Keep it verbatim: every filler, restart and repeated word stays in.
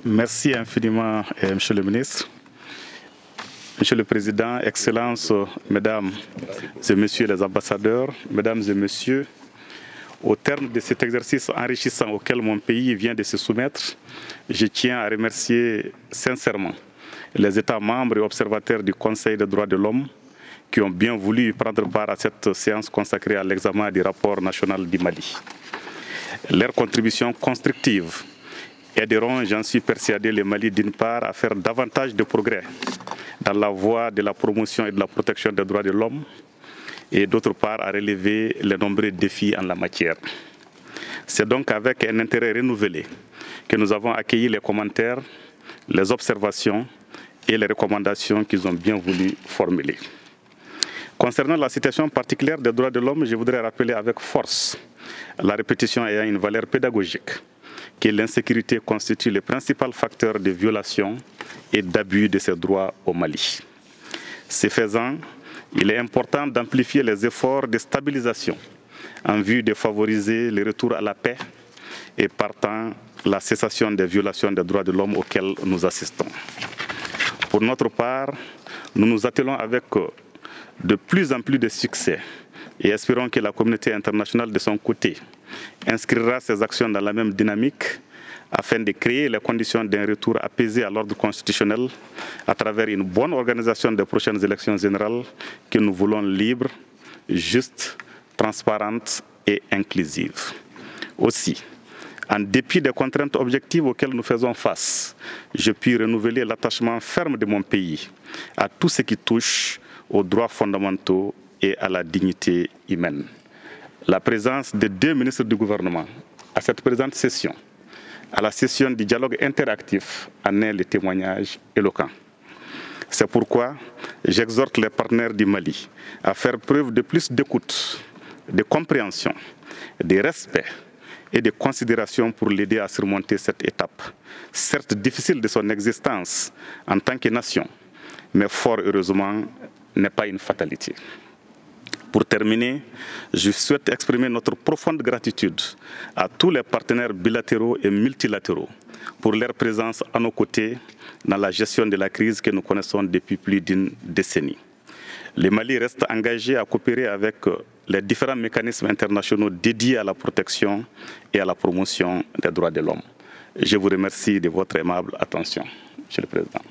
Merci infiniment, eh, Monsieur le ministre. Monsieur le Président, Excellences, Mesdames et Messieurs les ambassadeurs, Mesdames et Messieurs, au terme de cet exercice enrichissant auquel mon pays vient de se soumettre, je tiens à remercier sincèrement les États membres et observateurs du Conseil des droits de l'homme qui ont bien voulu prendre part à cette séance consacrée à l'examen du rapport national du Mali. Leurs contributions constructives aideront, j'en suis persuadé, le Mali d'une part à faire davantage de progrès dans la voie de la promotion et de la protection des droits de l'homme et d'autre part à relever les nombreux défis en la matière. C'est donc avec un intérêt renouvelé que nous avons accueilli les commentaires, les observations et les recommandations qu'ils ont bien voulu formuler. Concernant la situation particulière des droits de l'homme, je voudrais rappeler avec force, la répétition ayant une valeur pédagogique, que l'insécurité constitue le principal facteur de violation et d'abus de ces droits au Mali. Ce faisant, il est important d'amplifier les efforts de stabilisation en vue de favoriser le retour à la paix et partant la cessation des violations des droits de l'homme auxquelles nous assistons. Pour notre part, nous nous attelons avec de plus en plus de succès et espérons que la communauté internationale de son côté inscrira ses actions dans la même dynamique afin de créer les conditions d'un retour apaisé à l'ordre constitutionnel à travers une bonne organisation des prochaines élections générales que nous voulons libres, justes, transparentes et inclusives. Aussi, en dépit des contraintes objectives auxquelles nous faisons face, je puis renouveler l'attachement ferme de mon pays à tout ce qui touche aux droits fondamentaux et à la dignité humaine. La présence de deux ministres du gouvernement à cette présente session, à la session du dialogue interactif, en est le témoignage éloquent. C'est pourquoi j'exhorte les partenaires du Mali à faire preuve de plus d'écoute, de compréhension, de respect et de considération pour l'aider à surmonter cette étape, certes difficile de son existence en tant que nation, mais fort heureusement n'est pas une fatalité. Pour terminer, je souhaite exprimer notre profonde gratitude à tous les partenaires bilatéraux et multilatéraux pour leur présence à nos côtés dans la gestion de la crise que nous connaissons depuis plus d'une décennie. Le Mali reste engagé à coopérer avec les différents mécanismes internationaux dédiés à la protection et à la promotion des droits de l'homme. Je vous remercie de votre aimable attention, Monsieur le Président.